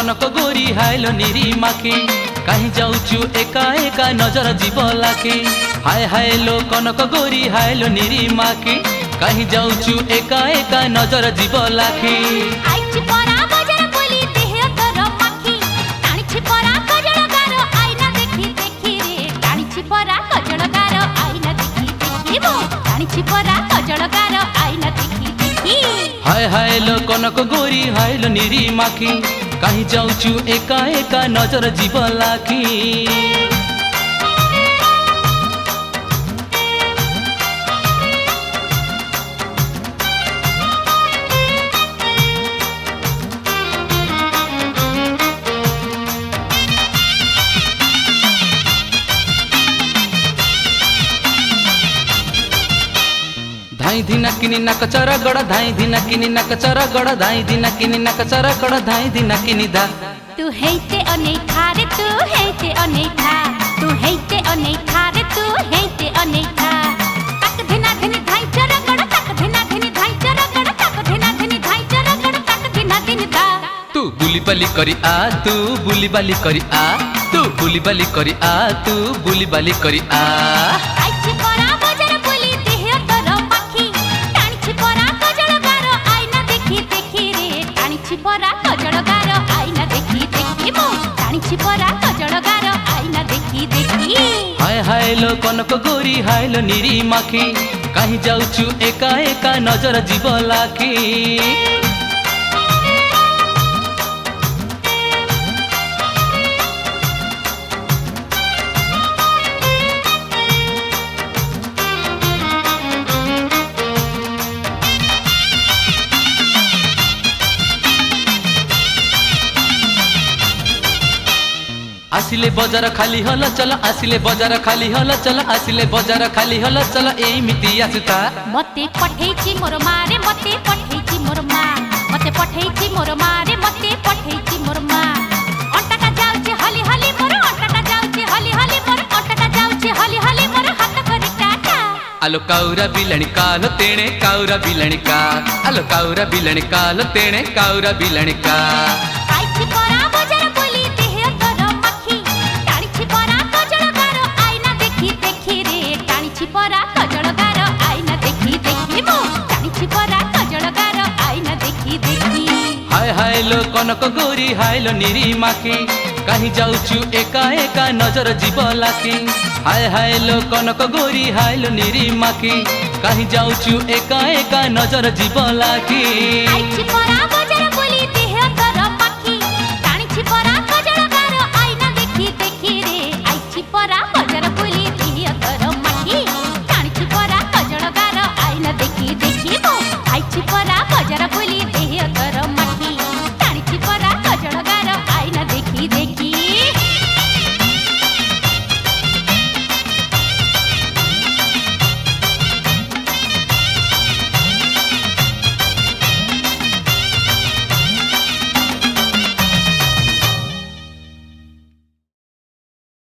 कनक गोरी हायलो निरी माखी कहीं जाऊचु एका एका नजर जीव लाखी हाय हायलो कनक गोरी हायलो निरी माखी कहीं जाऊचु एका एका नजर जीव लाखी आइछि परा बजार बोली देह तोर माखी टाणिछि परा कजळगार आईना देखी देखी रे टाणिछि परा कजळगार आईना देखी देखी मो टाणिछि परा कजळगार आईना देखी देखी हाय हायलो कनक गोरी हायलो निरी माखी कहीं जाऊचु एका एका नजर जीव लाखी धाई धिना किनी नकचर गड़ धाई धिना किनी नकचर गड़ धाई धिना किनी नकचर गड़ धाई धिना किनी धा तू हेते अनेठा रे तू हेते अनेठा तू हेते अनेठा रे तू हेते अनेठा तक धिना धिनी धाई चर गड़ तक धिना धिनी धाई चर गड़ तक धिना धिनी धाई चर गड़ तक धिना धिनी धा तू बुली बाली करी आ तू बुली बाली करी आ तू बुली बाली करी आ तू बुली बाली करी आ आइछि परा बजार बोली देह तोर माखी टाणिछि परा कजळगार आईना देखी देखी रे टाणिछि परा कजळगार आईना देखी देखी मो टाणिछि परा कजळगार आईना देखी देखी हाय हायलो कनक गोरी हायलो निरी माखी कहीं जाऊचु एका एका नजर जीव लाखी आसिले बजार खाली हल चल आसिले बजार खाली हल चल आसिले बजार खाली हल चल एमिति आसुता मते पठेछि मोर मारे मते पठेछि मोर मा मते पठेछि मोर मारे मते पठेछि मोर मा अंटाटा जाउछि हली हली मोर अंटाटा जाउछि हली हली मोर अंटाटा जाउछि हली हली मोर हाथ करे टाटा आलो काउरा बिलणी कालो तेणे काउरा बिलणी का आलो काउरा बिलणी कालो तेणे काउरा बिलणी का आइछि परा बजार बोली देह तोर माखी टाणिछि परा कजळगार आईना देखी देखी रे टाणिछि परा कजळगार आईना देखी देखी मो टाणिछि परा कजळगार आईना देखी देखी हाय हायलो कनक गोरी हायलो निरी माखी कहीं जाऊचु एका एका नजर जीव लाखी हाय हायलो कनक गोरी हायलो निरी माखी कहीं जाऊचु एका एका नजर जीव लाखी आइछि परा